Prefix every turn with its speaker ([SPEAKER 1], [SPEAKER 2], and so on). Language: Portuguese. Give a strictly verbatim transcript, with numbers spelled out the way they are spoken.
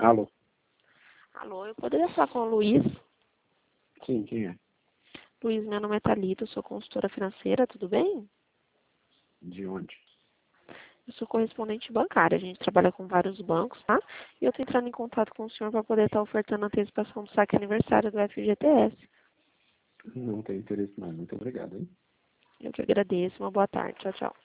[SPEAKER 1] Alô?
[SPEAKER 2] Alô, eu poderia falar com o Luiz?
[SPEAKER 1] Sim, quem é?
[SPEAKER 2] Luiz, meu nome é Thalita, eu sou consultora financeira, tudo bem?
[SPEAKER 1] De onde?
[SPEAKER 2] Eu sou correspondente bancária, a gente trabalha com vários bancos, tá? E eu estou entrando em contato com o senhor para poder estar ofertando a antecipação do saque aniversário do F G T S.
[SPEAKER 1] Não tenho interesse mais. Muito obrigado, hein?
[SPEAKER 2] Eu que agradeço, uma boa tarde, tchau, tchau.